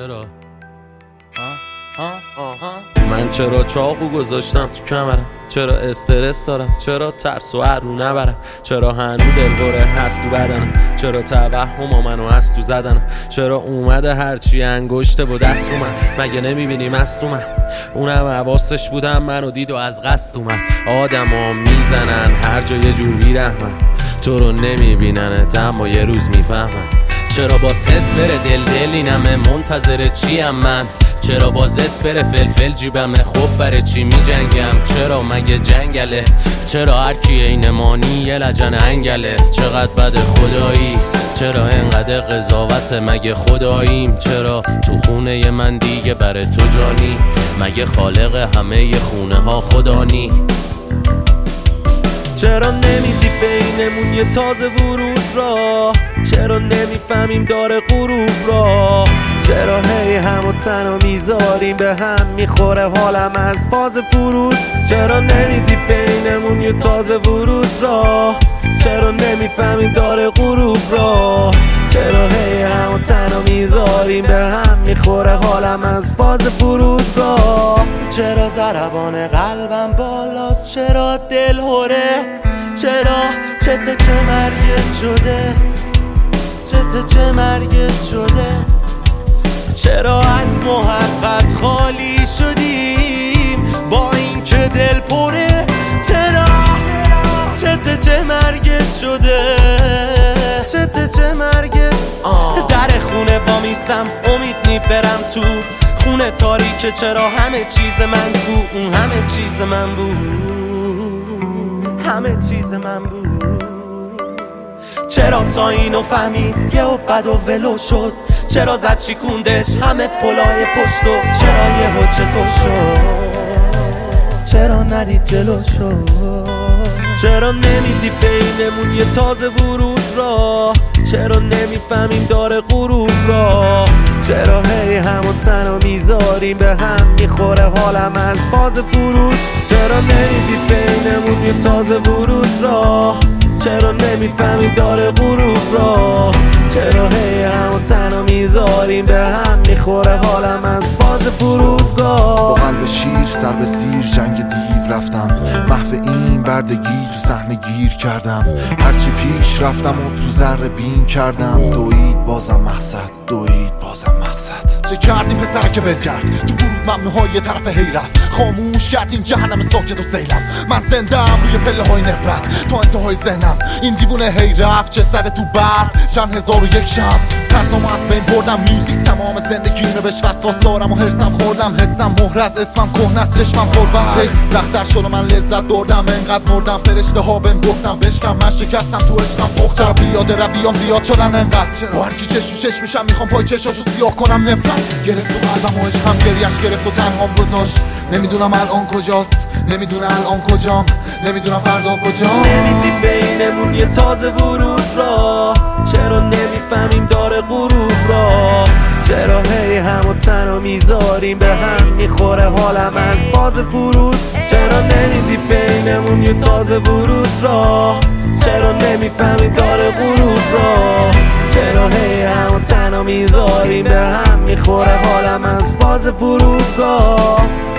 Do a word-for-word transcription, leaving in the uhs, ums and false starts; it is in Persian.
چرا من چرا چاقو گذاشتم تو کمرم؟ چرا استرس دارم؟ چرا ترس و عرو نبرم؟ چرا هنو دلبره هست تو بدنم؟ چرا توهم منو هست تو زدنم؟ چرا اومده هرچی انگشته و دست اومد؟ مگه نمیبینی مست اومد؟ اونم حواسش بودم منو دید و از قصد اومد. آدم ها میزنن هر جا یه جور بیرحمن، تو رو نمیبیننت اما یه روز میفهمن. چرا با سس بره دل دل اینمه منتظر چیم من؟ چرا باز اسپر فلفل جیبمه خب برای چی می جنگم؟ چرا مگه جنگله؟ چرا هر کی اینمانی یه لجن انگله؟ چقدر بده خدایی؟ چرا انقدر قضاوت؟ مگه خداییم؟ چرا تو خونه من دیگه برای تو جانی؟ مگه خالق همه خونه ها خدانی؟ چرا نمیدی بینمون یه تازه ورود را؟ چرا نمیفهمیم داره غروب را؟ چرا هی همو تنها میذاریم به هم میخوره حالم از فاز فرود؟ چرا نمیدی بینمون یه تازه ورود را؟ چرا نمیفهمیم داره غروب را؟ چرا هی همو تنها میذاریم به هم میخوره حالم از فاز فرودگاه؟ چرا ضربان قلبم بالاست؟ چرا دل هره؟ چرا چته چه مرگت شده؟ چته چه مرگت شده؟ چرا از محبت خالی شدیم با این که دل پره؟ چرا چته چه مرگت شده؟ چته چه مرگت؟ در خونه وامیستم امید میبرم تو خونه تاریکه. چرا همه چیز من بود؟ اون همه چیز من بود، همه چیز من بود. چرا تا اینو فهمید یه و بد و ولو شد؟ چرا زد شیکوندش همه پلای پشتو؟ چرا یه ها چطور شد؟ چرا ندید جلو شد؟ چرا نمیدی بینمون یه تازه ورود را؟ چرا نمیفهمیم داره غروب را؟ چرا هی همو تنها میذاریم به هم میخوره حالم از فاز فرود؟ چرا نمیدی بینمون یه تازه ورود را؟ چرا نمیفهمیم داره غروب را؟ چرا هی همو تنها میذاریم به هم میخوره حالم از فاز فرودگاه؟ با قلب شیر سر به سیر جنگ دیو رفتم، محو این بردگی تو صحنه گیر کردم. هرچی پیش رفتم و تو ذره بین کردم، دوید بازم مقصد، دوید بازم مقصد. چه کردیم پسر که ول کرد تو ورود ممنوعهای طرف هی رفت؟ خاموش کردیم جهنم ساکت و سیلم. من زندم روی پله های نفرت تا انتهای ذهنم. این دیوونه هی رفت چه زده تو برف چند هزار و یک شب. ترسامو از بین بردم، میوزیک تمام زندگیمه بهش وسواس دارم و هرسم خوردم. حسم مهر از اسمم کهنه است چشمم پربر سخت‌تر شد و من لذت بردم. انقدر مردم فرشته ها بهم گفتم بشکم. من شکستم تو عشقم پختر بیاده رویام زیاد شدن انقدر. با هر کی چش رو چش میشم میخوام پای چشاشو سیاه کنم. نفرت گرفت تو قلبم و عشقم گریش گرفت و تنهام گذاشت. نمیدونم الان کجاست، نمیدونم الان کجام، نمیدونم فردا کجام. نمیدی بینمون یه تازه ورود را؟ چرا نمیفهمیم داره غروب را؟ چرا هی همو تنها میذاریم به هم میخوره حالم از فاز فرود؟ چرا نمیدی بینمون یه تازه ورود را؟ چرا نمیفهمیم داره غروب را؟ چرا هی همو تنها میذاریم به هم میخوره حالم از فاز فرودگاه؟